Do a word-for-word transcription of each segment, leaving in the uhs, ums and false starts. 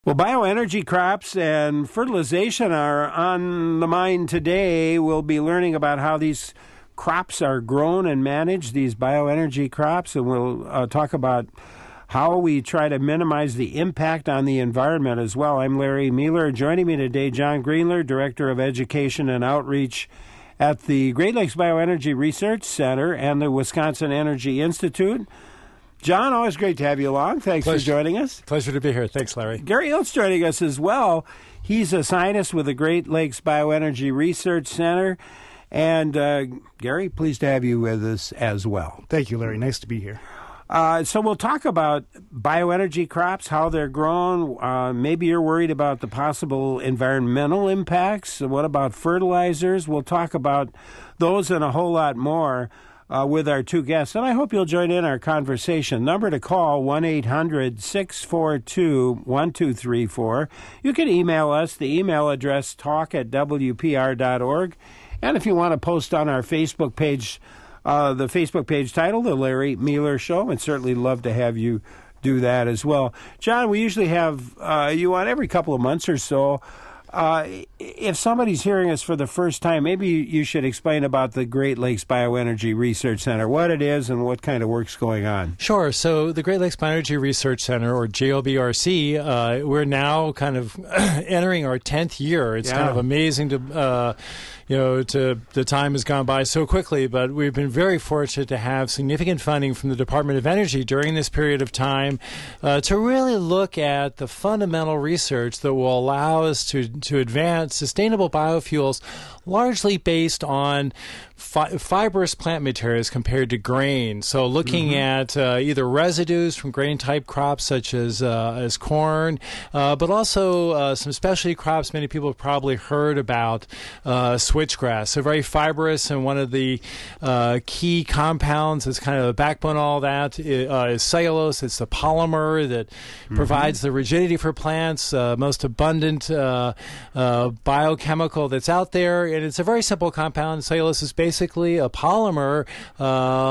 Well, bioenergy crops and fertilization are on the mind today. We'll be learning about how these crops are grown and managed, these bioenergy crops, and we'll uh, talk about how we try to minimize the impact on the environment as well. I'm Larry Mueller. Joining me today, John Greenler, Director of Education and Outreach at the Great Lakes Bioenergy Research Center and the Wisconsin Energy Institute. John, always great to have you along. Thanks Pleasure. for joining us. Pleasure to be here. Thanks, Larry. Gary Iltz joining us as well. He's a scientist with the Great Lakes Bioenergy Research Center. And, uh, Gary, pleased to have you with us as well. Thank you, Larry. Nice to be here. Uh, so we'll talk about bioenergy crops, how they're grown. Uh, maybe you're worried about the possible environmental impacts. What about fertilizers? We'll talk about those and a whole lot more Uh, with our two guests, and I hope you'll join in our conversation. Number to call, one eight hundred six four two one two three four. You can email us, the email address talk at w p r dot org. And if you want to post on our Facebook page, uh, the Facebook page title, The Larry Mueller Show, I'd certainly love to have you do that as well. John, we usually have uh, you on every couple of months or so. Uh, if somebody's hearing us for the first time, maybe you should explain about the Great Lakes Bioenergy Research Center, what it is and what kind of work's going on. Sure. So the Great Lakes Bioenergy Research Center, or G O B R C, uh, we're now kind of entering our tenth year. It's yeah. kind of amazing to, uh, you know, to the time has gone by so quickly, but we've been very fortunate to have significant funding from the Department of Energy during this period of time uh, to really look at the fundamental research that will allow us to to advance sustainable biofuels largely based on fi- fibrous plant materials compared to grain. So looking mm-hmm. at uh, either residues from grain-type crops such as uh, as corn, uh, but also uh, some specialty crops many people have probably heard about, uh, switchgrass. So very fibrous, and one of the uh, key compounds that's kind of the backbone of all that is, uh, is cellulose. It's the polymer that mm-hmm. provides the rigidity for plants, uh, most abundant uh, uh, biochemical that's out there. And it's a very simple compound. Cellulose is basically a polymer uh,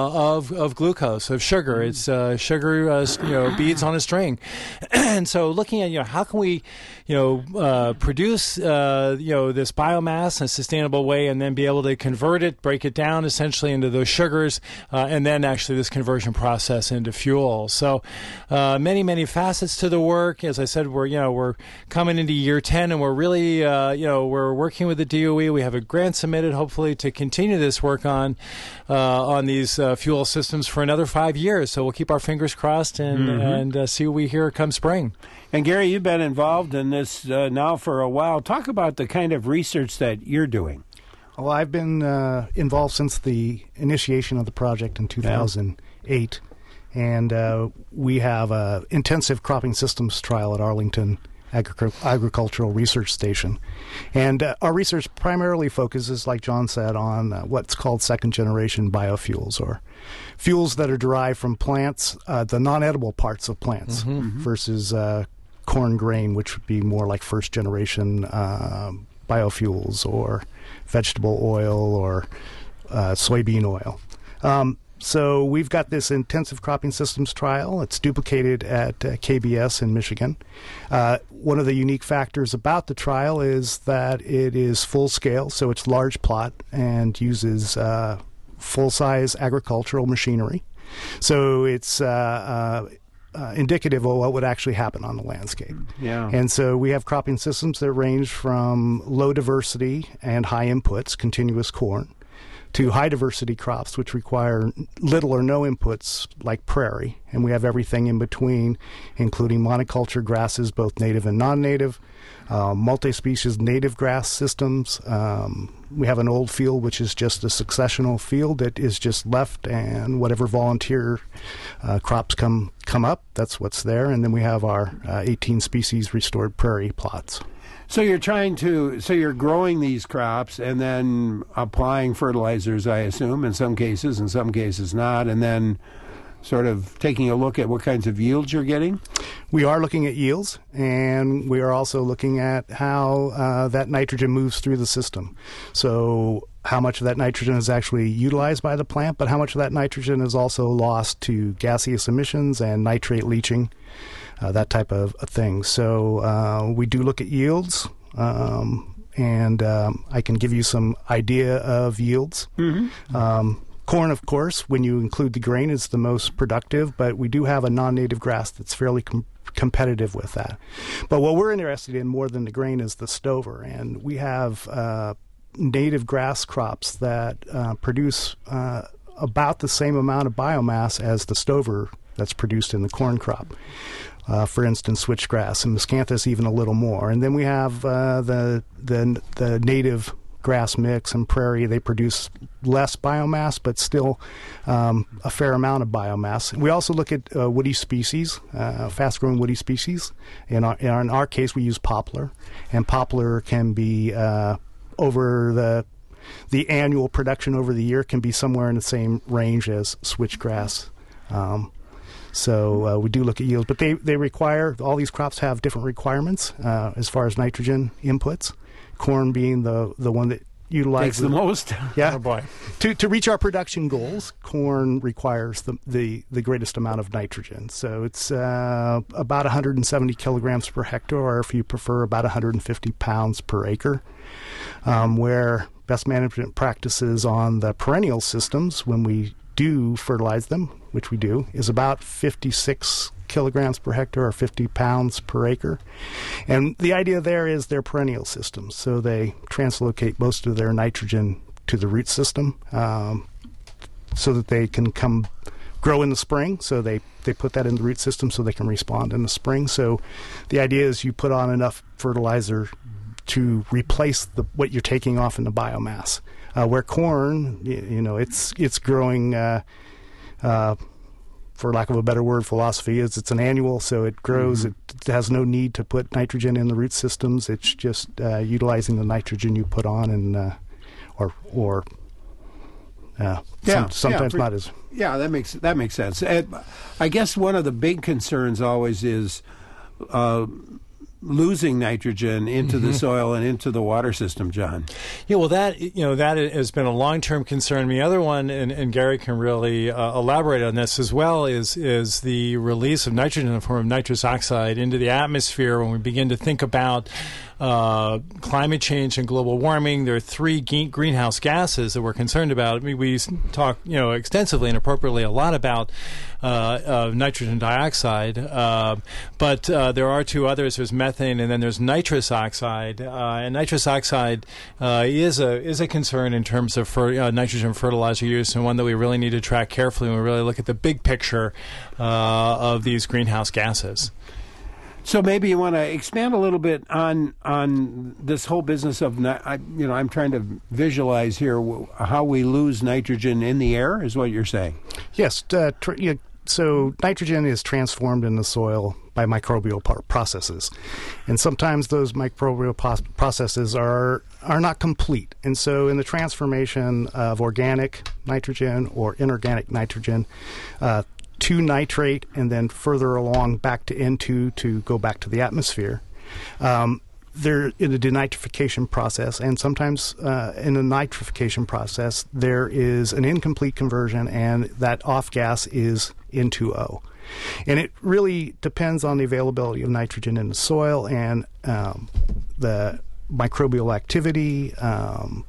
of of glucose, of sugar. It's uh, sugar, uh, you know, beads on a string. And so, looking at you know how can we, you know, uh, produce uh, you know this biomass in a sustainable way, and then be able to convert it, break it down essentially into those sugars, uh, and then actually this conversion process into fuel. So, uh, many many facets to the work. As I said, we're you know we're coming into year ten, and we're really uh, you know we're working with the D O E. We have a grant submitted, hopefully, to continue this work on uh, on these uh, fuel systems for another five years. So we'll keep our fingers crossed and mm-hmm. and uh, see what we hear come spring. And Gary, you've been involved in this uh, now for a while. Talk about the kind of research that you're doing. Well, I've been uh, involved since the initiation of the project in two thousand eight, yeah. and uh, we have an intensive cropping systems trial at Arlington Agric- Agricultural Research Station. And uh, our research primarily focuses, like John said, on uh, what's called second-generation biofuels, or fuels that are derived from plants, uh, the non-edible parts of plants, mm-hmm, mm-hmm. versus uh, corn grain, which would be more like first-generation uh, biofuels, or vegetable oil, or uh, soybean oil. Um, So we've got this intensive cropping systems trial. It's duplicated at uh, K B S in Michigan. Uh, one of the unique factors about the trial is that it is full scale, so it's large plot and uses uh, full-size agricultural machinery. So it's uh, uh, uh, indicative of what would actually happen on the landscape. Yeah. And so we have cropping systems that range from low diversity and high inputs, continuous corn, to high-diversity crops, which require little or no inputs, like prairie. And we have everything in between, including monoculture grasses, both native and non-native, uh, multi-species native grass systems. Um, we have an old field, which is just a successional field that is just left, and whatever volunteer uh, crops come, come up, that's what's there. And then we have our uh, eighteen species restored prairie plots. So you're trying to, so you're growing these crops and then applying fertilizers, I assume, in some cases, in some cases not, and then sort of taking a look at what kinds of yields you're getting? We are looking at yields, and we are also looking at how uh, that nitrogen moves through the system. So how much of that nitrogen is actually utilized by the plant, but how much of that nitrogen is also lost to gaseous emissions and nitrate leaching. uh, that type of a thing. So uh, we do look at yields, um, and um, I can give you some idea of yields. Mm-hmm. Um, corn, of course, when you include the grain, is the most productive, but we do have a non-native grass that's fairly com- competitive with that. But what we're interested in more than the grain is the stover, and we have uh, native grass crops that uh, produce uh, about the same amount of biomass as the stover that's produced in the corn crop. Uh, for instance, switchgrass, and miscanthus even a little more. And then we have uh, the the the native grass mix and prairie. They produce less biomass, but still um, a fair amount of biomass. We also look at uh, woody species, uh, fast-growing woody species. In our, in our in our case, we use poplar, and poplar can be uh, over the the annual production over the year can be somewhere in the same range as switchgrass. Um, So uh, we do look at yields, but they, they require, all these crops have different requirements uh, as far as nitrogen inputs, corn being the, the one that utilizes the, the most. Yeah. Oh boy. To to reach our production goals, corn requires the the, the greatest amount of nitrogen. So it's uh, about one hundred seventy kilograms per hectare, or if you prefer, about one hundred fifty pounds per acre, um, where best management practices on the perennial systems, when we do fertilize them, which we do, is about fifty-six kilograms per hectare or fifty pounds per acre. And the idea there is they're perennial systems, so they translocate most of their nitrogen to the root system um, so that they can come grow in the spring. So they, they put that in the root system so they can respond in the spring. So the idea is you put on enough fertilizer to replace the, what you're taking off in the biomass. Uh, where corn, you, you know, it's it's growing, uh, uh, for lack of a better word, philosophy is it's an annual, so it grows. Mm-hmm. It has no need to put nitrogen in the root systems. It's just uh, utilizing the nitrogen you put on, and uh, or or uh, yeah, some, sometimes yeah, not as. Yeah, that makes that makes sense. And I guess one of the big concerns always is Uh, losing nitrogen into mm-hmm. the soil and into the water system, John. Yeah, well, that you know that has been a long-term concern. The other one, and, and Gary can really uh, elaborate on this as well, is is the release of nitrogen in the form of nitrous oxide into the atmosphere. When we begin to think about uh, climate change and global warming, there are three ge- greenhouse gases that we're concerned about. I mean, we talk, you know, extensively and appropriately a lot about uh, uh, nitrogen dioxide, uh, but uh, there are two others. There's methane, and then there's nitrous oxide. Uh, and nitrous oxide uh, is a is a concern in terms of fer- uh, nitrogen fertilizer use, and one that we really need to track carefully when we really look at the big picture uh, of these greenhouse gases. So maybe you want to expand a little bit on on this whole business of, I, you know, I'm trying to visualize here how we lose nitrogen in the air, is what you're saying. Yes. Uh, tr- yeah, so nitrogen is transformed in the soil by microbial par- processes, and sometimes those microbial pos- processes are are not complete. And so in the transformation of organic nitrogen or inorganic nitrogen, uh, to nitrate, and then further along back to N two to go back to the atmosphere. Um, they're in a denitrification process, and sometimes uh, in a nitrification process, there is an incomplete conversion, and that off gas is N two O. And it really depends on the availability of nitrogen in the soil and um, the microbial activity. Um,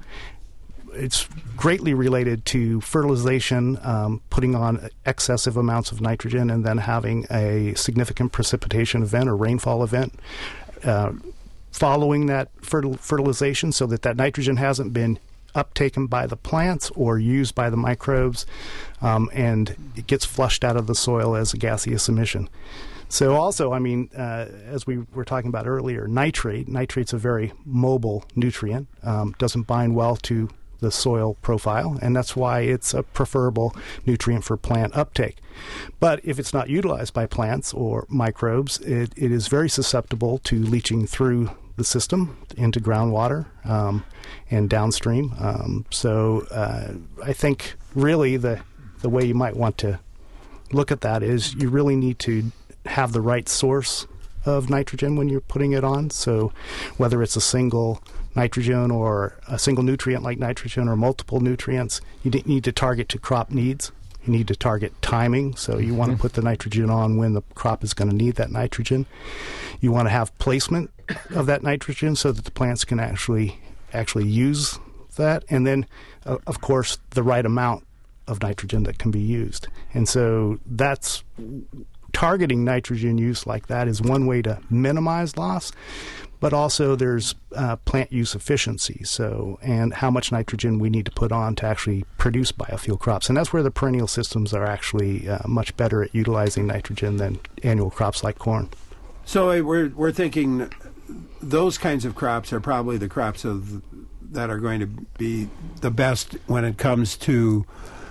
It's greatly related to fertilization, um, putting on excessive amounts of nitrogen, and then having a significant precipitation event or rainfall event uh, following that fertil- fertilization, so that that nitrogen hasn't been uptaken by the plants or used by the microbes, um, and it gets flushed out of the soil as a gaseous emission. So also, I mean, uh, as we were talking about earlier, nitrate, nitrate's a very mobile nutrient, um, doesn't bind well to the soil profile, and that's why it's a preferable nutrient for plant uptake. But if it's not utilized by plants or microbes, it, it is very susceptible to leaching through the system into groundwater um, and downstream. Um, so uh, I think really the the way you might want to look at that is you really need to have the right source of nitrogen when you're putting it on. So whether it's a single nitrogen or a single nutrient like nitrogen or multiple nutrients, you need to target to crop needs. You need to target timing, so you want to put the nitrogen on when the crop is going to need that nitrogen. You want to have placement of that nitrogen so that the plants can actually actually use that, and then, uh, of course, the right amount of nitrogen that can be used. And so that's targeting nitrogen use like that is one way to minimize loss, but also there's uh, plant use efficiency, so and how much nitrogen we need to put on to actually produce biofuel crops. And that's where the perennial systems are actually uh, much better at utilizing nitrogen than annual crops like corn. So we're we're thinking those kinds of crops are probably the crops of that are going to be the best when it comes to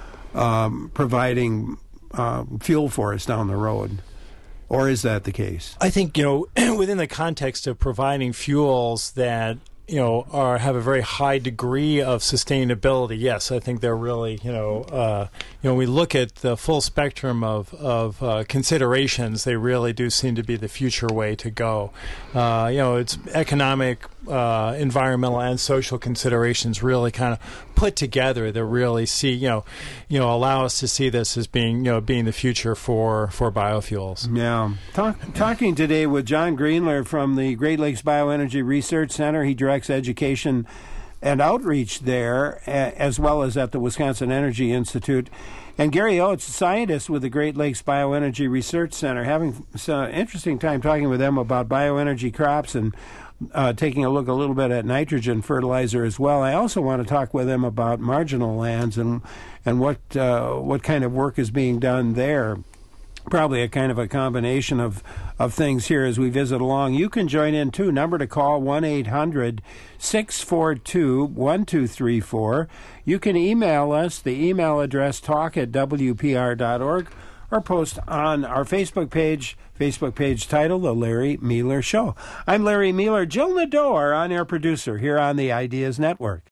um, providing uh, fuel for us down the road. Or is that the case? I think, you know, within the context of providing fuels that, you know, are have a very high degree of sustainability, yes, I think they're really, you know, uh, you know, we look at the full spectrum of, of uh, considerations, they really do seem to be the future way to go. Uh, you know, it's economic, uh, environmental, and social considerations really kind of put together that really see, you know, you know, allow us to see this as being, you know, being the future for, for biofuels. Yeah. Talk, talking today with John Greenler from the Great Lakes Bioenergy Research Center. He directs education and outreach there, as well as at the Wisconsin Energy Institute. And Gary Oates, scientist with the Great Lakes Bioenergy Research Center, having an interesting time talking with them about bioenergy crops and uh, taking a look a little bit at nitrogen fertilizer as well. I also want to talk with them about marginal lands and and what uh, what kind of work is being done there. Probably a kind of a combination of, of things here as we visit along. You can join in, too. Number to call, one eight hundred six four two one two three four. You can email us, the email address talk at w p r dot org, or post on our Facebook page, Facebook page title, The Larry Mueller Show. I'm Larry Mueller. Jill Nadeau, our on-air producer here on the Ideas Network.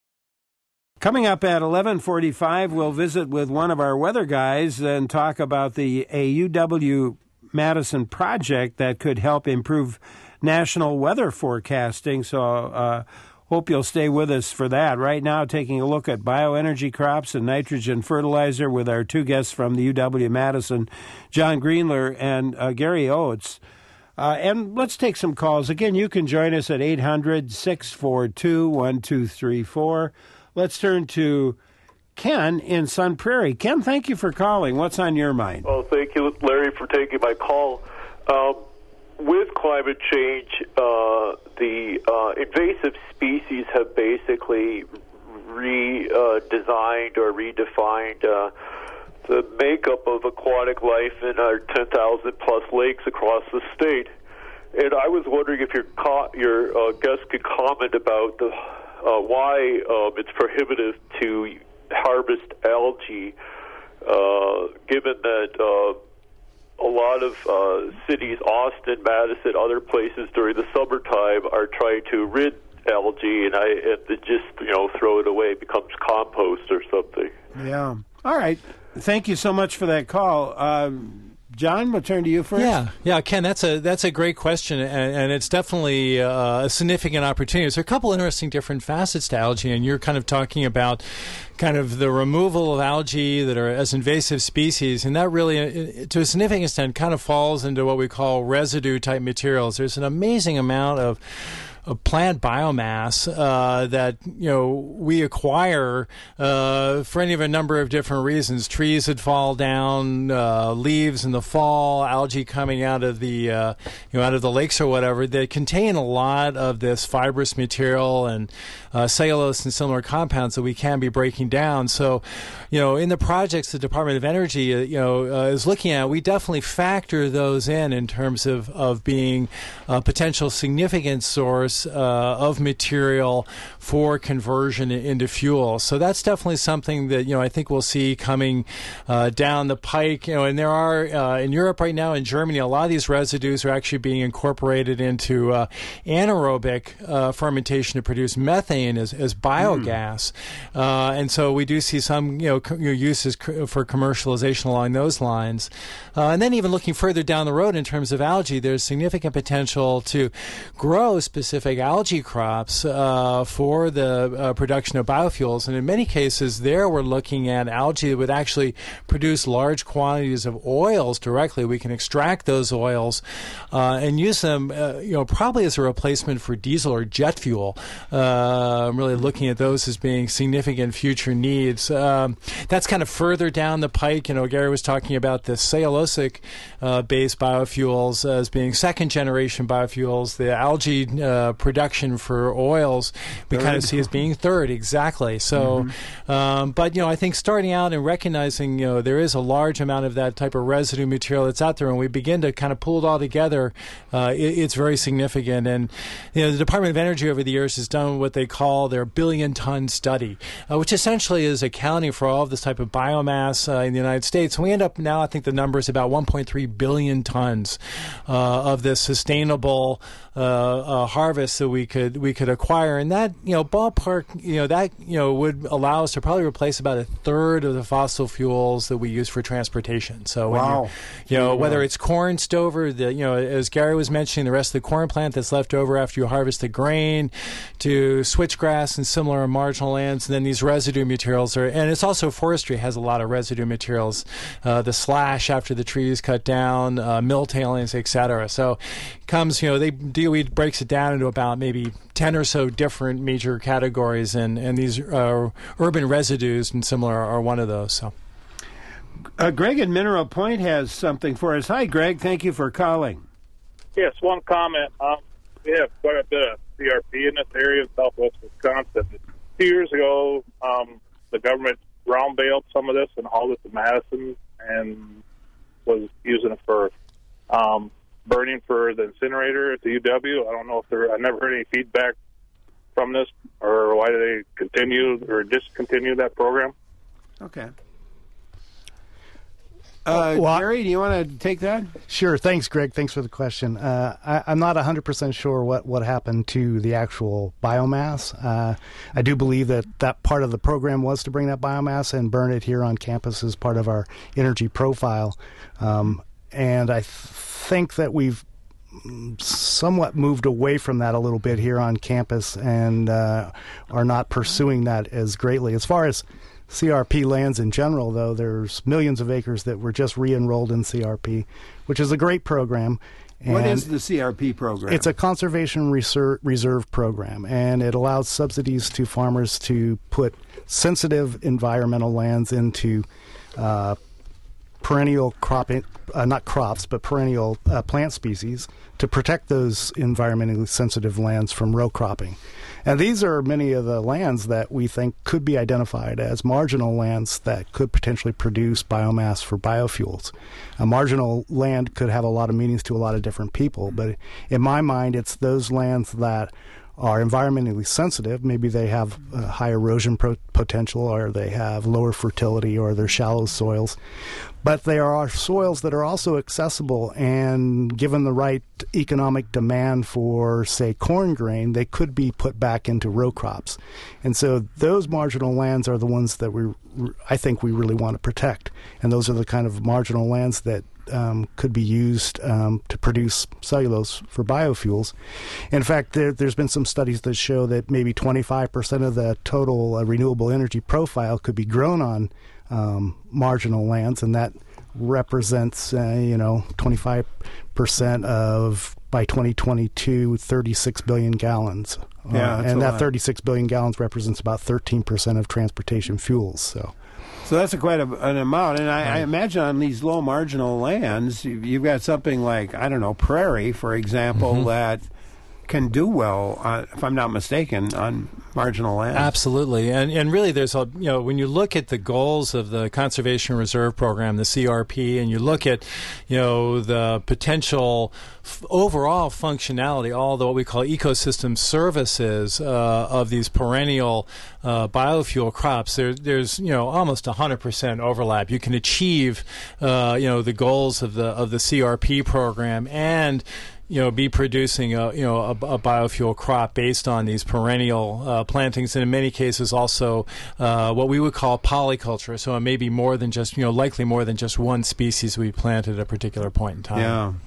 Coming up at eleven forty-five, we'll visit with one of our weather guys and talk about the a U W-Madison project that could help improve national weather forecasting. So uh, hope you'll stay with us for that. Right now, taking a look at bioenergy crops and nitrogen fertilizer with our two guests from the U W-Madison, John Greenler and uh, Gary Oates. Uh, and let's take some calls. Again, you can join us at eight hundred six four two one two three four. Let's turn to Ken in Sun Prairie. Ken, thank you for calling. What's on your mind? Well, thank you, Larry, for taking my call. Um, with climate change, uh, the uh, invasive species have basically redesigned uh, or redefined uh, the makeup of aquatic life in our ten thousand plus lakes across the state. And I was wondering if your co- your uh, guest could comment about the Uh, why um, it's prohibitive to harvest algae, uh, given that uh, a lot of uh, cities, Austin, Madison, other places during the summertime are trying to rid algae, and I and they just you know throw it away, it becomes compost or something. Yeah. All right. Thank you so much for that call. Um, John, we'll turn to you first. Yeah, yeah, Ken, that's a that's a great question, and, and it's definitely uh, a significant opportunity. There's a couple interesting different facets to algae, and you're kind of talking about kind of the removal of algae that are as invasive species, and that really, to a significant extent, kind of falls into what we call residue-type materials. There's an amazing amount of of plant biomass uh, that you know we acquire uh, for any of a number of different reasons. Trees that fall down, uh, leaves in the fall, algae coming out of the uh, you know out of the lakes or whatever. They contain a lot of this fibrous material and uh, cellulose and similar compounds that we can be breaking down. So, you know, in the projects the Department of Energy uh, you know uh, is looking at, we definitely factor those in in terms of of being a potential significant source Uh, of material for conversion into fuel. So that's definitely something that, you know, I think we'll see coming uh, down the pike. You know, and there are, uh, in Europe right now, in Germany, a lot of these residues are actually being incorporated into uh, anaerobic uh, fermentation to produce methane as, as biogas. Mm. Uh, and so we do see some, you know, co- you know uses co- for commercialization along those lines. Uh, and then even looking further down the road in terms of algae, there's significant potential to grow specific specific algae crops uh, for the uh, production of biofuels. And in many cases, there we're looking at algae that would actually produce large quantities of oils directly. We can extract those oils uh, and use them, uh, you know, probably as a replacement for diesel or jet fuel. Uh, I'm really looking at those as being significant future needs. Um, that's kind of further down the pike. You know, Gary was talking about the cellulosic-based uh, biofuels as being second-generation biofuels. The algae uh, production for oils we third. kind of see as being third, exactly. So, mm-hmm. um, but, you know, I think starting out and recognizing, you know, there is a large amount of that type of residue material that's out there, and we begin to kind of pull it all together, uh, it, it's very significant. And, you know, the Department of Energy over the years has done what they call their billion-ton study, uh, which essentially is accounting for all of this type of biomass uh, in the United States. And we end up now, I think the number is about one point three billion tons uh, of this sustainable uh, uh, harvest that we could we could acquire. And that, you know, ballpark, you know, that, you know, would allow us to probably replace about a third of the fossil fuels that we use for transportation. So, wow. when you, you know, yeah. whether it's corn stover, the, you know, as Gary was mentioning, the rest of the corn plant that's left over after you harvest the grain, to switchgrass and similar marginal lands, and then these residue materials are, and it's also forestry has a lot of residue materials, uh, the slash after the tree is cut down, uh, mill tailings, et cetera. So it comes, you know, they D O E breaks it down into about maybe ten or so different major categories, and, and these uh, urban residues and similar are one of those. So. Uh, Greg in Mineral Point has something for us. Hi, Greg. Thank you for calling. Yes, one comment. Um, we have quite a bit of C R P in this area in southwest Wisconsin. Two years ago, um, the government ground baled some of this and hauled it to Madison and was using it for um, burning for the incinerator at the U W. I don't know if there. I never heard any feedback from this, or why do they continue or discontinue that program? Okay. Uh, well, Gary, do you want to take that? Sure. Thanks, Greg. Thanks for the question. Uh, I, I'm not one hundred percent sure what, what happened to the actual biomass. Uh, I do believe that that part of the program was to bring that biomass and burn it here on campus as part of our energy profile. Um, and I th- think that we've somewhat moved away from that a little bit here on campus and uh, are not pursuing that as greatly. As far as C R P lands in general, though, there's millions of acres that were just re-enrolled in C R P, which is a great program. And what is the C R P program? It's a conservation reserve, reserve program, and it allows subsidies to farmers to put sensitive environmental lands into uh, perennial cropping, uh, not crops, but perennial uh, plant species to protect those environmentally sensitive lands from row cropping. And these are many of the lands that we think could be identified as marginal lands that could potentially produce biomass for biofuels. A marginal land could have a lot of meanings to a lot of different people, but in my mind, it's those lands that are environmentally sensitive. Maybe they have uh, high erosion pro- potential, or they have lower fertility, or they're shallow soils. But there are soils that are also accessible, and given the right economic demand for, say, corn grain, they could be put back into row crops. And so those marginal lands are the ones that we, I think we really want to protect. And those are the kind of marginal lands that Um, could be used um, to produce cellulose for biofuels. In fact, there, there's been some studies that show that maybe twenty-five percent of the total uh, renewable energy profile could be grown on um, marginal lands, and that represents, uh, you know, twenty-five percent of, by twenty twenty-two, thirty-six billion gallons. Yeah, uh, and that lot. thirty-six billion gallons represents about thirteen percent of transportation fuels. So. So that's a quite a, an amount, and I, right. I imagine on these low marginal lands, you've got something like, I don't know, prairie, for example, mm-hmm. that can do well, uh, if I'm not mistaken, on marginal land. Absolutely, and and really, there's a you know when you look at the goals of the Conservation Reserve Program, the C R P, and you look at you know the potential f- overall functionality, all the what we call ecosystem services uh, of these perennial uh, biofuel crops, there, there's you know almost one hundred percent overlap. You can achieve uh, you know the goals of the of the C R P program and you know, be producing a you know a, a biofuel crop based on these perennial uh, plantings, and in many cases also uh, what we would call polyculture. So it may be more than just you know likely more than just one species we planted at a particular point in time. Yeah.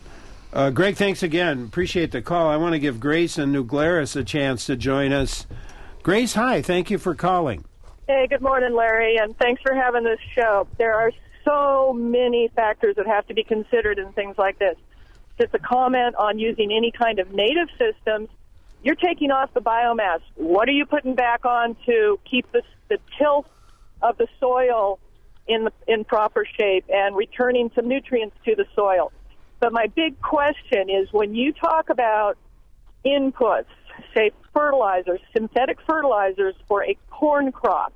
Uh, Greg, thanks again. Appreciate the call. I want to give Grace in New Glarus a chance to join us. Grace, hi. Thank you for calling. Hey, good morning, Larry, and thanks for having this show. There are so many factors that have to be considered in things like this. Just a comment on using any kind of native systems. You're taking off the biomass. What are you putting back on to keep the, the tilth of the soil in the, in proper shape and returning some nutrients to the soil? But my big question is when you talk about inputs, say fertilizers, synthetic fertilizers for a corn crop,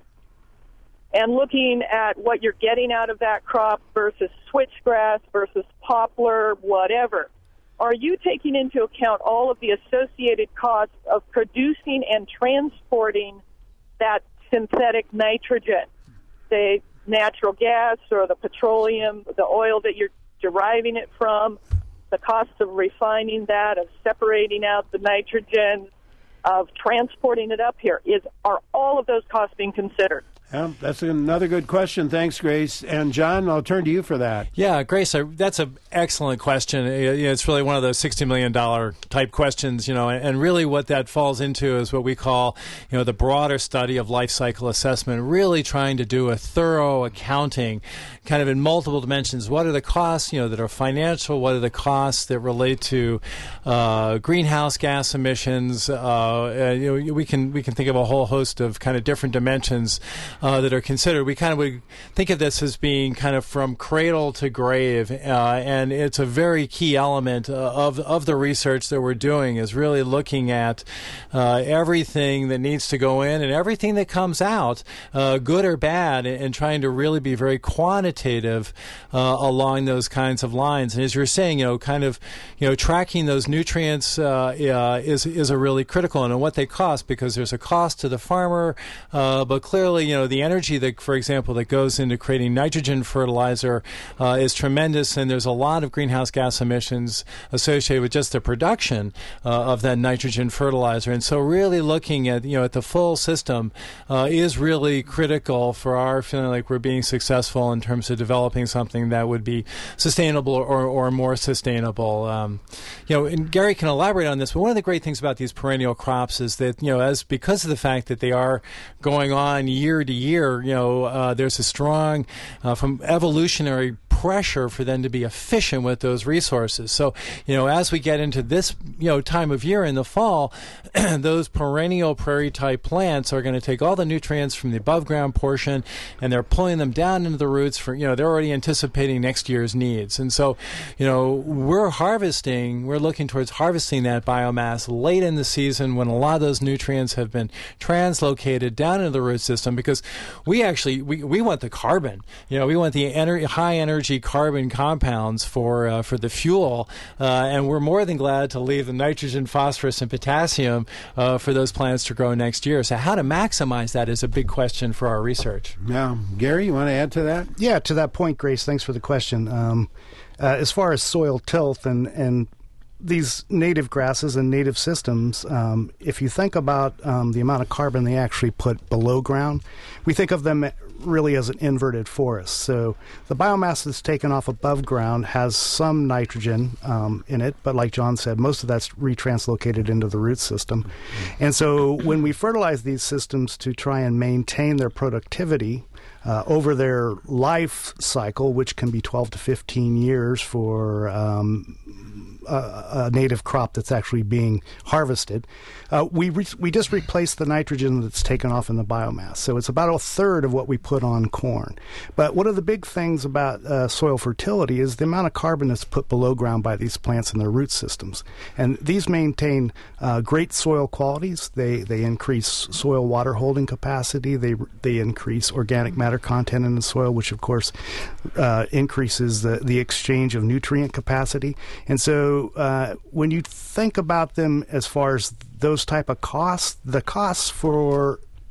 and looking at what you're getting out of that crop versus switchgrass versus poplar, whatever, are you taking into account all of the associated costs of producing and transporting that synthetic nitrogen, say natural gas or the petroleum, the oil that you're deriving it from, the cost of refining that, of separating out the nitrogen, of transporting it up here? Is are all of those costs being considered? Yeah, that's another good question. Thanks, Grace. And John, I'll turn to you for that. Yeah, Grace, I, that's an excellent question. It's really one of those sixty million dollars type questions, you know, and really what that falls into is what we call, you know, the broader study of life cycle assessment, really trying to do a thorough accounting kind of in multiple dimensions. What are the costs, you know, that are financial? What are the costs that relate to uh, greenhouse gas emissions? Uh, you know, we can we can think of a whole host of kind of different dimensions Uh, that are considered. We kind of would think of this as being kind of from cradle to grave, uh, and it's a very key element uh, of of the research that we're doing is really looking at uh, everything that needs to go in and everything that comes out, uh, good or bad, and, and trying to really be very quantitative uh, along those kinds of lines. And as you're saying, you know, kind of, you know, tracking those nutrients uh, uh, is is a really critical and what they cost, because there's a cost to the farmer, uh, but clearly, you know, the energy that, for example, that goes into creating nitrogen fertilizer uh, is tremendous, and there's a lot of greenhouse gas emissions associated with just the production uh, of that nitrogen fertilizer. And so, really looking at you know at the full system uh, is really critical for our feeling like we're being successful in terms of developing something that would be sustainable or, or more sustainable. Um, you know, and Gary can elaborate on this, but one of the great things about these perennial crops is that you know as because of the fact that they are going on year to year, you know, uh, there's a strong, uh, from evolutionary pressure for them to be efficient with those resources. So, you know, as we get into this, you know, time of year in the fall, those perennial prairie-type plants are going to take all the nutrients from the above-ground portion, and they're pulling them down into the roots for, you know, they're already anticipating next year's needs. And so, you know, we're harvesting, we're looking towards harvesting that biomass late in the season when a lot of those nutrients have been translocated down into the root system, because we actually, we, we want the carbon, you know, we want the ener- high energy carbon compounds for uh, for the fuel, uh, and we're more than glad to leave the nitrogen, phosphorus, and potassium uh, for those plants to grow next year. So how to maximize that is a big question for our research. Now, Gary, you want to add to that? Yeah, to that point, Grace, thanks for the question. Um, uh, as far as soil tilth and, and these native grasses and native systems, um, if you think about um, the amount of carbon they actually put below ground, we think of them really as an inverted forest. So the biomass that's taken off above ground has some nitrogen um, in it, but like John said, most of that's retranslocated into the root system. And so when we fertilize these systems to try and maintain their productivity uh, over their life cycle, which can be twelve to fifteen years for um, a, a native crop that's actually being harvested, uh, we re- we just replace the nitrogen that's taken off in the biomass. So it's about a third of what we put on corn. But one of the big things about uh, soil fertility is the amount of carbon that's put below ground by these plants in their root systems. And these maintain uh, great soil qualities. They they increase soil water holding capacity. They they increase organic matter content in the soil, which of course uh, increases the, the exchange of nutrient capacity. And so uh, when you think about them as far as those type of costs, the costs for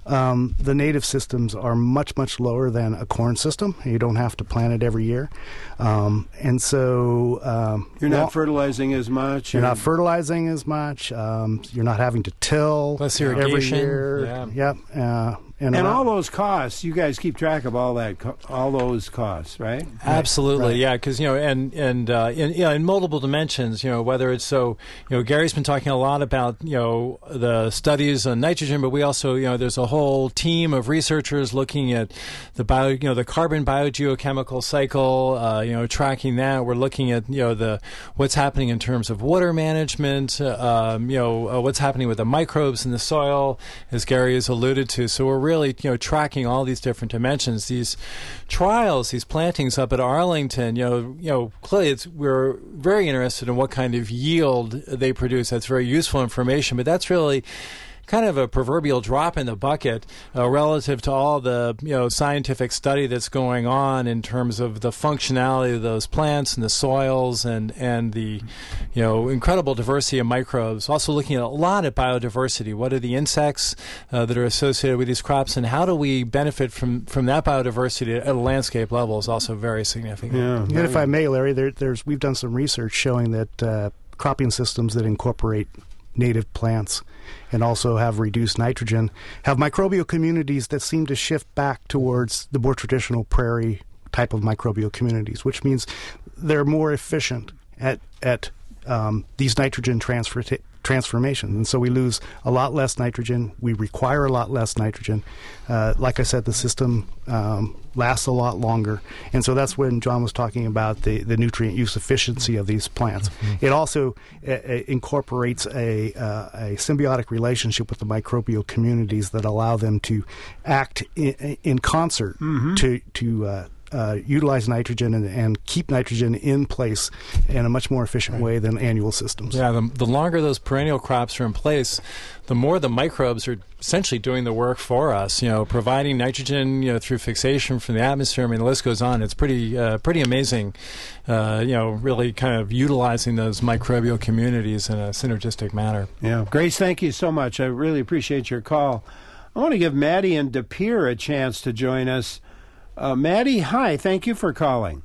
Um, the native systems are much, much lower than a corn system. You don't have to plant it every year. Um, and so... Um, you're not well, fertilizing as much? You're not fertilizing as much. Um, you're not having to till Less every irrigation. year. Yeah. Yep. Uh, and And about, all those costs, you guys keep track of all that, co- all those costs, right? Absolutely, Right. yeah. Because you know, and and uh, in you know, in multiple dimensions. You know, whether it's so, you know, Gary's been talking a lot about you know the studies on nitrogen, but we also you know there's a whole team of researchers looking at the bio, you know, the carbon biogeochemical cycle. Uh, you know, tracking that. We're looking at you know the what's happening in terms of water management. Uh, um, you know, uh, what's happening with the microbes in the soil, as Gary has alluded to. So we're really, you know, tracking all these different dimensions. These trials, these plantings up at Arlington, you know, you know, clearly it's, we're very interested in what kind of yield they produce. That's very useful information, but that's really kind of a proverbial drop in the bucket uh, relative to all the you know scientific study that's going on in terms of the functionality of those plants and the soils and and the you know incredible diversity of microbes. Also looking at a lot at biodiversity. What are the insects uh, that are associated with these crops, and how do we benefit from from that biodiversity at a landscape level is also very significant. Yeah. and if I may, Larry, there, there's we've done some research showing that uh, cropping systems that incorporate native plants and also have reduced nitrogen have microbial communities that seem to shift back towards the more traditional prairie type of microbial communities, which means they're more efficient at at um, these nitrogen transfer t- transformations. And so we lose a lot less nitrogen. We require a lot less nitrogen. Uh, like I said, the system um, lasts a lot longer. And so that's when John was talking about the, the nutrient use efficiency of these plants. Mm-hmm. It also uh, incorporates a, uh, a symbiotic relationship with the microbial communities that allow them to act in, in concert mm-hmm. to, to uh, Uh, utilize nitrogen and, and keep nitrogen in place in a much more efficient right. way than annual systems. Yeah, the, the longer those perennial crops are in place, the more the microbes are essentially doing the work for us. You know, providing nitrogen, you know, through fixation from the atmosphere. I mean, the list goes on. It's pretty, uh, pretty amazing. Uh, you know, really kind of utilizing those microbial communities in a synergistic manner. Yeah, Grace, thank you so much. I really appreciate your call. I want to give Maddie and De Pere a chance to join us. Uh, Maddie, hi. Thank you for calling.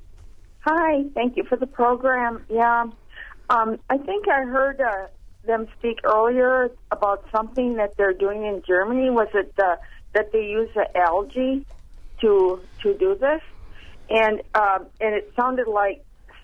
Hi. Thank you for the program. Yeah. Um, I think I heard uh, them speak earlier about something that they're doing in Germany. Was it uh, that they use the algae to to do this? And uh, and it sounded like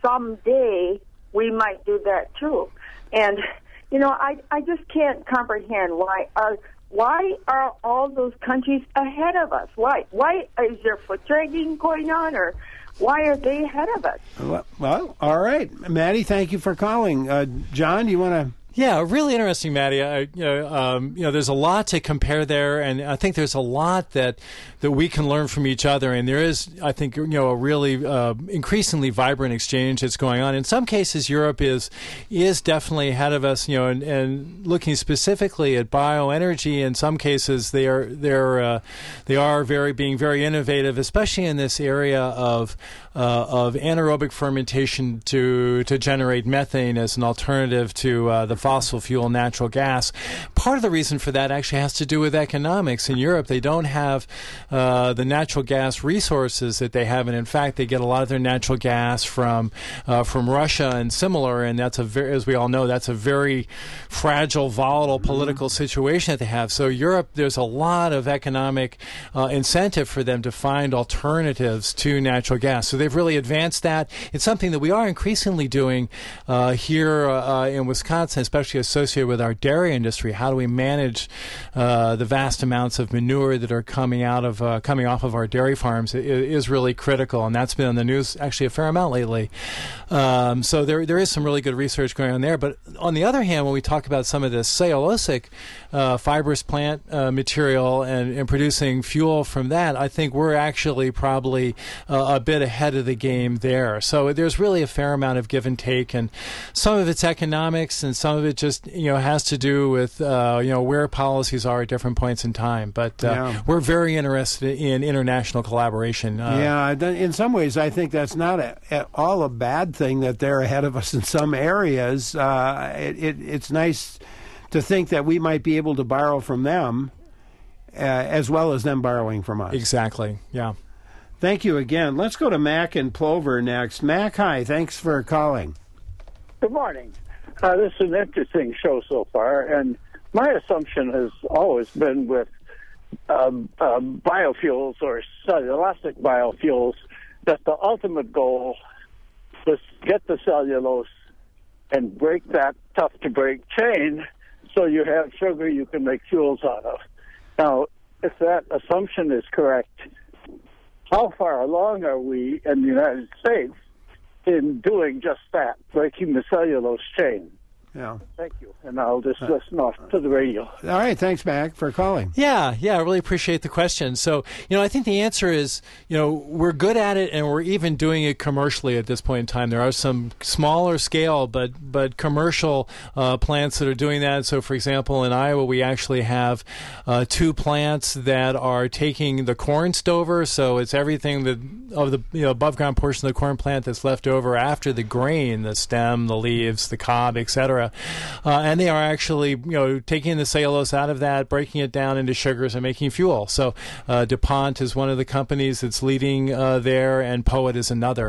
someday we might do that too. And you know, I I just can't comprehend why are. Why are all those countries ahead of us? Why? Why is there foot dragging going on, or why are they ahead of us? Well, well all right, Maddie. Thank you for calling. Uh, John, do you want to? Yeah, really interesting, Maddie. I, you know, um, you know, there's a lot to compare there, and I think there's a lot that that we can learn from each other. And there is, I think, you know, a really uh, increasingly vibrant exchange that's going on. In some cases, Europe is is definitely ahead of us. You know, and, and looking specifically at bioenergy, in some cases, they are they're uh, they are very being very innovative, especially in this area of uh, of anaerobic fermentation to to generate methane as an alternative to uh, the fossil fuel natural gas. Part of the reason for that actually has to do with economics. In Europe, they don't have uh, the natural gas resources that they have, and in fact, they get a lot of their natural gas from uh, from Russia and similar. And that's a very, as we all know, that's a very fragile, volatile political situation that they have. So Europe, there's a lot of economic uh, incentive for them to find alternatives to natural gas. So they've really advanced that. It's something that we are increasingly doing uh, here uh, in Wisconsin, especially associated with our dairy industry. How do we manage uh, the vast amounts of manure that are coming out of uh, coming off of our dairy farms? It, it is really critical, and that's been on the news actually a fair amount lately. Um, so there there is some really good research going on there. But on the other hand, when we talk about some of this cellulosic uh, fibrous plant uh, material and, and producing fuel from that, I think we're actually probably uh, a bit ahead of the game there. So there's really a fair amount of give and take, and some of it's economics, and some of it just you know has to do with uh, you know where policies are at different points in time. But uh, yeah. we're very interested in international collaboration. Uh, yeah, in some ways, I think that's not a, at all a bad thing that they're ahead of us in some areas. Uh, it, it, it's nice to think that we might be able to borrow from them as well as them borrowing from us. Exactly, yeah. Thank you again. Let's go to Mac in Plover next. Mac, hi. Thanks for calling. Good morning. Uh, this is an interesting show so far, and my assumption has always been with um, um, biofuels or cellulosic biofuels that the ultimate goal was to get the cellulose and break that tough-to-break chain so you have sugar you can make fuels out of. Now, if that assumption is correct, how far along are we in the United States in doing just that, breaking the cellulose chain? Yeah. Thank you. And I'll just listen off to the radio. All right. Thanks, Mac, for calling. Yeah, yeah, I really appreciate the question. So, you know, I think the answer is, you know, we're good at it, and we're even doing it commercially at this point in time. There are some smaller scale, but but commercial uh, plants that are doing that. So, for example, in Iowa, we actually have uh, two plants that are taking the corn stover. So it's everything that of the you know, above ground portion of the corn plant that's left over after the grain, the stem, the leaves, the cob, et cetera. Uh, and they are actually, you know, taking the cellulose out of that, breaking it down into sugars, and making fuel. So uh, DuPont is one of the companies that's leading uh, there, and Poet is another.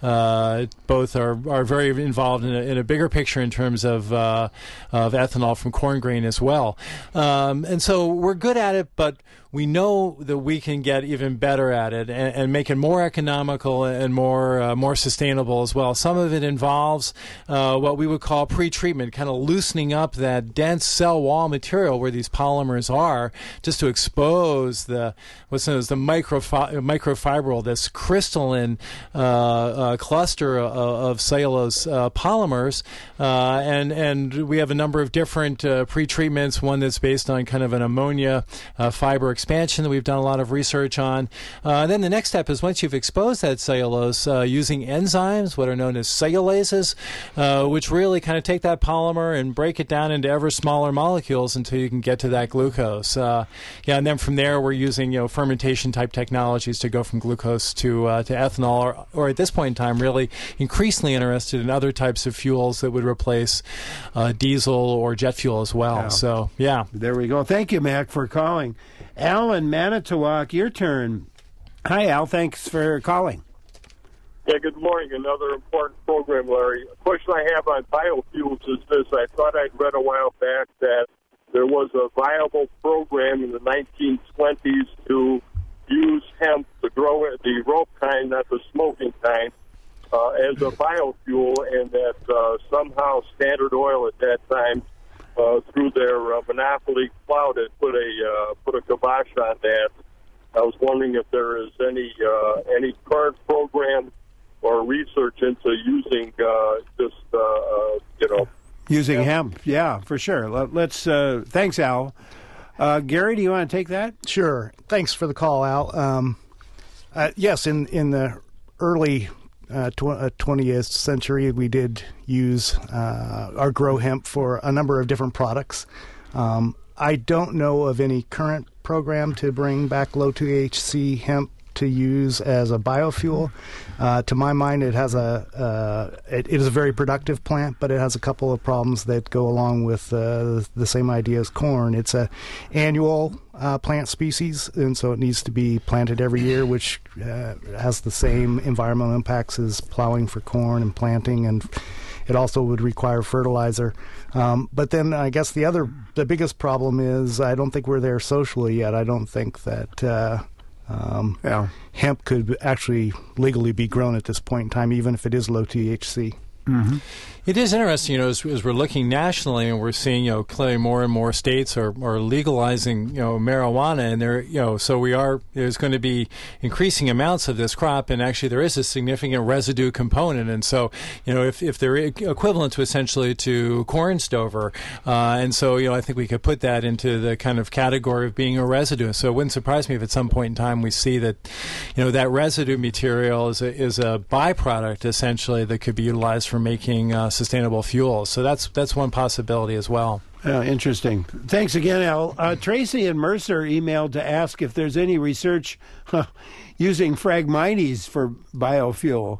Uh, both are, are very involved in a, in a bigger picture in terms of uh, of ethanol from corn grain as well. Um, and so we're good at it, but we know that we can get even better at it and, and make it more economical and more uh, more sustainable as well. Some of it involves uh, what we would call pretreatment, kind of loosening up that dense cell wall material where these polymers are, just to expose the what's known as the microfi- microfibril, this crystalline uh, uh, cluster of, of cellulose uh, polymers. Uh, and and we have a number of different uh, pretreatments. One that's based on kind of an ammonia uh, fiber expansion that we've done a lot of research on. Uh, then the next step is once you've exposed that cellulose uh, using enzymes, what are known as cellulases, uh, which really kind of take that polymer and break it down into ever smaller molecules until you can get to that glucose. Uh, yeah, and then from there we're using you know fermentation type technologies to go from glucose to uh, to ethanol, or, or at this point in time really increasingly interested in other types of fuels that would replace uh, diesel or jet fuel as well. Yeah. So yeah, there we go. Thank you, Mac, for calling. Al in Manitowoc, your turn. Hi, Al. Thanks for calling. Yeah, good morning. Another important program, Larry. A question I have on biofuels is this. I thought I'd read a while back that there was a viable program in the nineteen twenties to use hemp, to grow it, the rope kind, not the smoking kind, uh, as a biofuel, and that uh, somehow Standard Oil at that time, Uh, through their uh, monopoly clout, had put a uh, put a kibosh on that. I was wondering if there is any uh, any current program or research into using uh, just uh, uh, you know using hemp. hemp. Yeah, for sure. Let, let's. Uh, thanks, Al. Uh, Gary, do you want to take that? Sure. Thanks for the call, Al. Um, uh, yes, in in the early Uh, tw- uh, twentieth century, we did use uh, our grow hemp for a number of different products. Um, I don't know of any current program to bring back low T H C hemp to use as a biofuel. Uh, to my mind, it has a uh, it, it is a very productive plant, but it has a couple of problems that go along with uh, the same idea as corn. It's a annual uh, plant species, and so it needs to be planted every year, which uh, has the same environmental impacts as plowing for corn and planting, and it also would require fertilizer. Um, but then I guess the other, the biggest problem is I don't think we're there socially yet. I don't think that uh, um, yeah. hemp could actually legally be grown at this point in time, even if it is low T H C. Mm-hmm. It is interesting, you know, as, as we're looking nationally, and we're seeing, you know, clearly more and more states are, are legalizing, you know, marijuana, and there, you know, so we are there's going to be increasing amounts of this crop, and actually there is a significant residue component, and so, you know, if if they're equivalent to essentially to corn stover, uh, and so, you know, I think we could put that into the kind of category of being a residue. So it wouldn't surprise me if at some point in time we see that, you know, that residue material is a, is a byproduct essentially that could be utilized for making uh, sustainable fuels. So that's that's one possibility as well. Uh, interesting. Thanks again, Al. Uh, Tracy and Mercer emailed to ask if there's any research uh, using Phragmites for biofuel.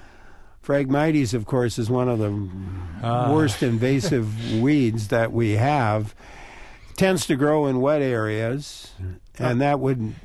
Phragmites, of course, is one of the uh. worst invasive weeds that we have. tends to grow in wet areas, and that would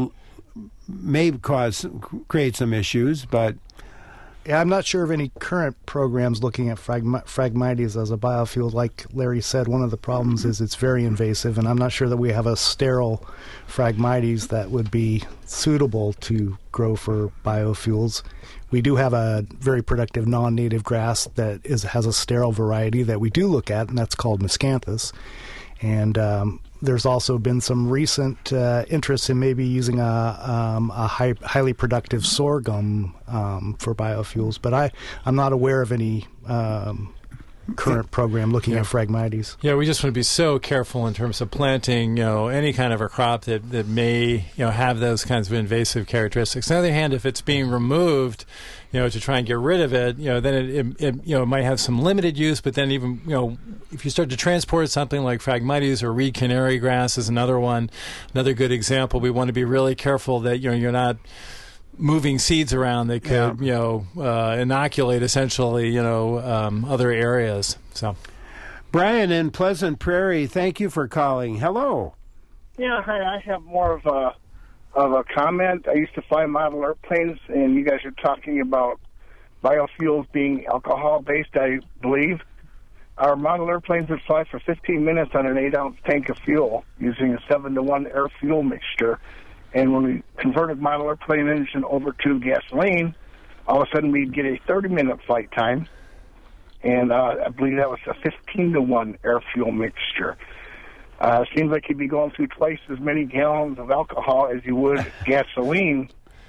may cause create some issues, but. Yeah, I'm not sure of any current programs looking at Phragm- Phragmites as a biofuel. Like Larry said, one of the problems is it's very invasive, and I'm not sure that we have a sterile Phragmites that would be suitable to grow for biofuels. We do have a very productive non-native grass that is has a sterile variety that we do look at, and that's called Miscanthus. And um, there's also been some recent uh, interest in maybe using a, um, a high, highly productive sorghum um, for biofuels, but I, I'm not aware of any um, current program looking yeah. at Phragmites. Yeah, we just want to be so careful in terms of planting, you know, any kind of a crop that, that may, you know, have those kinds of invasive characteristics. On the other hand, if it's being removed, you know, to try and get rid of it, you know, then it, it, it you know, it might have some limited use, but then even, you know, if you start to transport something like Phragmites or reed canary grass is another one, another good example, we want to be really careful that, you know, you're not moving seeds around that could, yeah. you know, uh, inoculate essentially, you know, um, other areas. So, Brian in Pleasant Prairie, thank you for calling. Hello. Yeah, hi. I have more of a of a comment. I used to fly model airplanes, and you guys are talking about biofuels being alcohol-based, I believe. Our model airplanes would fly for fifteen minutes on an eight-ounce tank of fuel using a seven to one air-fuel mixture. And when we converted model airplane engine over to gasoline, all of a sudden we'd get a thirty-minute flight time. And uh, I believe that was a fifteen to one air-fuel mixture. Uh, seems like you'd be going through twice as many gallons of alcohol as you would gasoline,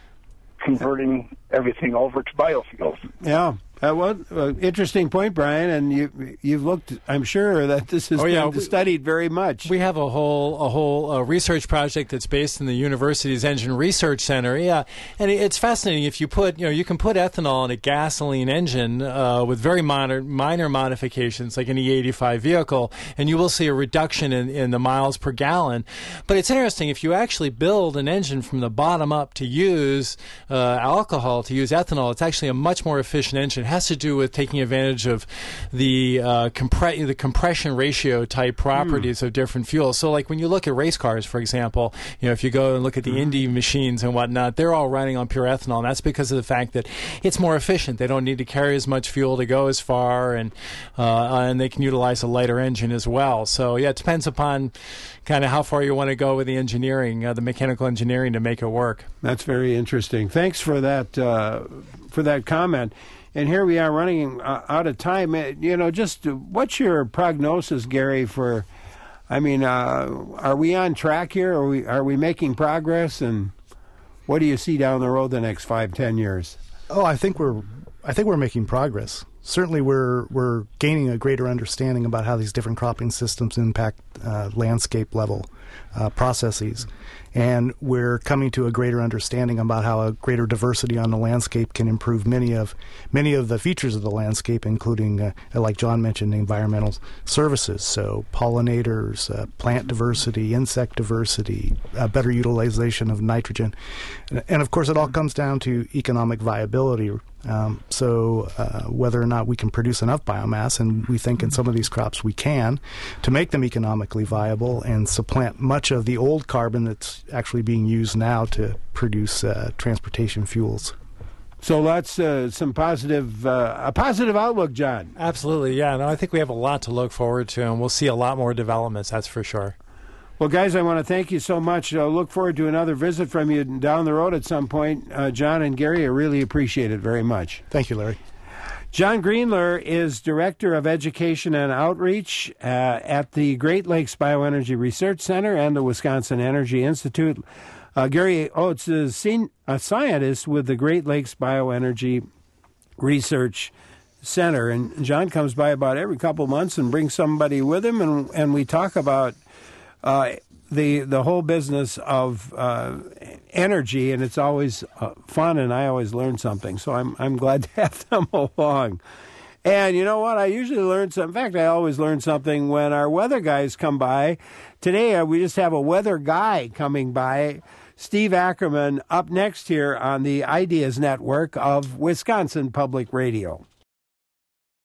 converting everything over to biofuels. Yeah. Uh, well, uh, interesting point, Brian, and you, you've looked, I'm sure, that this has oh, yeah. been studied very much. We have a whole a whole uh, research project that's based in the university's Engine Research Center, yeah, and it's fascinating. If you put, you know, you can put ethanol in a gasoline engine uh, with very minor, minor modifications, like an E eighty-five vehicle, and you will see a reduction in, in the miles per gallon. But it's interesting, if you actually build an engine from the bottom up to use uh, alcohol, to use ethanol, it's actually a much more efficient engine. It has to do with taking advantage of the uh, compre- the compression ratio type properties mm. of different fuels. So, like when you look at race cars, for example, you know, if you go and look at the mm. Indy machines and whatnot, they're all running on pure ethanol, and that's because of the fact that it's more efficient. They don't need to carry as much fuel to go as far, and uh, and they can utilize a lighter engine as well. So, yeah, it depends upon kind of how far you want to go with the engineering, uh, the mechanical engineering to make it work. That's very interesting. Thanks for that uh, for that comment. And here we are running uh, out of time. You know, just uh, what's your prognosis, Gary, for, I mean, uh, are we on track here? Are we are we making progress? And what do you see down the road the next five, ten years? Oh, I think we're I think we're making progress. Certainly we're we're gaining a greater understanding about how these different cropping systems impact uh, landscape level uh, processes. And we're coming to a greater understanding about how a greater diversity on the landscape can improve many of many of the features of the landscape, including, uh, like John mentioned, environmental services. So pollinators, uh, plant diversity, insect diversity, uh, better utilization of nitrogen. And, of course, it all comes down to economic viability. Um, so uh, whether or not we can produce enough biomass, and we think in some of these crops we can, to make them economically viable and supplant much of the old carbon that's actually being used now to produce uh, transportation fuels. So lots, uh, some positive, uh, a positive outlook, John. Absolutely, yeah. No, I think we have a lot to look forward to, and we'll see a lot more developments, that's for sure. Well, guys, I want to thank you so much. I look forward to another visit from you down the road at some point. Uh, John and Gary, I really appreciate it very much. Thank you, Larry. John Greenler is Director of Education and Outreach uh, at the Great Lakes Bioenergy Research Center and the Wisconsin Energy Institute. Uh, Gary Oates is sen- a scientist with the Great Lakes Bioenergy Research Center. And John comes by about every couple of months and brings somebody with him, and, and we talk about Uh, the the whole business of uh, energy, and it's always uh, fun, and I always learn something. So I'm I'm glad to have them along. And you know what? I usually learn some. In fact, I always learn something when our weather guys come by. Today uh, we just have a weather guy coming by, Steve Ackerman, up next here on the Ideas Network of Wisconsin Public Radio.